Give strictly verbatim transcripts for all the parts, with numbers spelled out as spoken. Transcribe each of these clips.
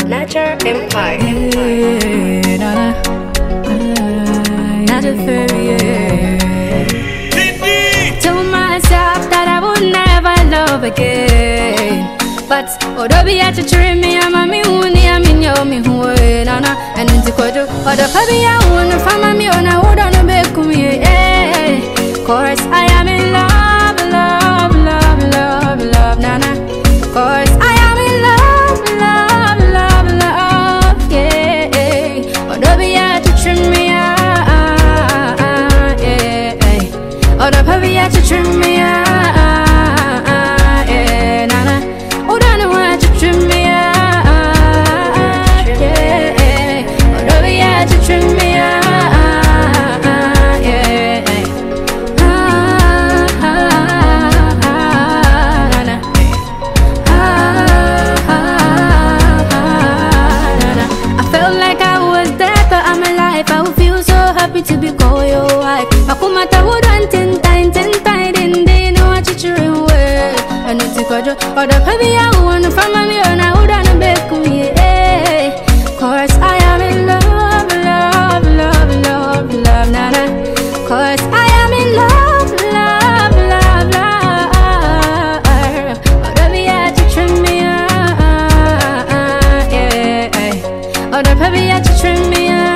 Natural Empire. Hey, nana, not a fairy. Told myself that I would never love again. But Odobi had to train me, I'm a me who near me, yo, me who nana, and into Kodo, or the Pabi, I want to find me on a wood on a bake me. Cause I am in love, love, love, love, love, nana. Cause I am in love, love, love, love, yeah. Odobi had to trim me, yeah. Or the Pabi had to trim me, yeah. To be called your wife, I come at a wood and ten times, ten times, and they know what you're doing well. And it's a quadro, or the Pabi, I want to find me on a wood and a bake me. Cause I am in love, love, love, love, love, nana. Cause I am in love, love, love, love. Or the Pabi, I to trim me, yeah. Or the Pabi, I to trim me, yeah.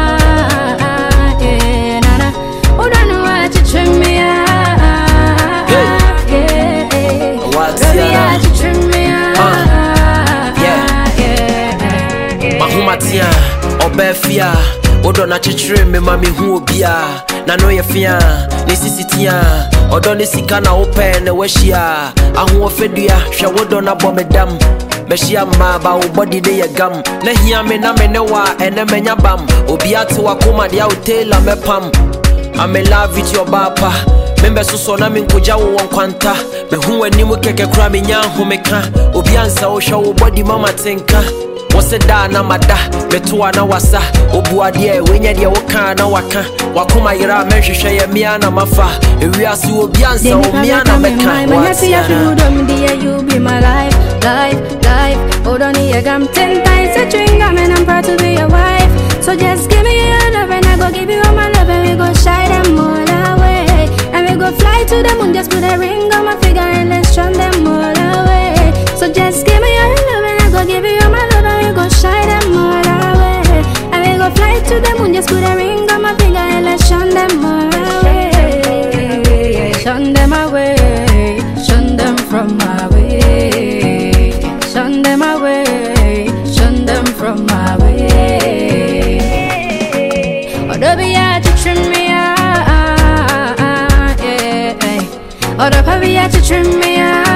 Mahumatia, Obefia, Odona Chichre, me mami who bia, Nano Yafia, Necessitia, Odoni Sikana open, Weshia, Ahu Fedia, Shawodona Bomedam, Meshia Maba, body de gum, Nehia Mena Menewa, and Menya Bam, Obiatu Akuma, the Outela Mepam. I'm in love with your papa. Member so na min kuja wo kwanta me hu ani mu keke kra me nya homeka obi ansa wo hwa wo body mama tenka wo se da na mada me to na wasa obu ade e wenya de wo kan na waka wakoma yira me hwehwe ye mia na mafa ewiase obi ansa wo mia na meka you be my life life life hold on here gam ten times a drink and I'm proud to be your wife, so just give me your love and I go give you all my love and we go shy them all away. Go fly to the moon, just put a ring on my finger and let's shun them all away. So just give me your love and I go give you all my love and we go shy them all away. And we go fly to the moon, just put a ring on my finger and let's shun them all away. Shun them away, shun them from my way. Shun them away, shun them from my way. Odobi had to trim me out. Or the Pabi had to trim me out.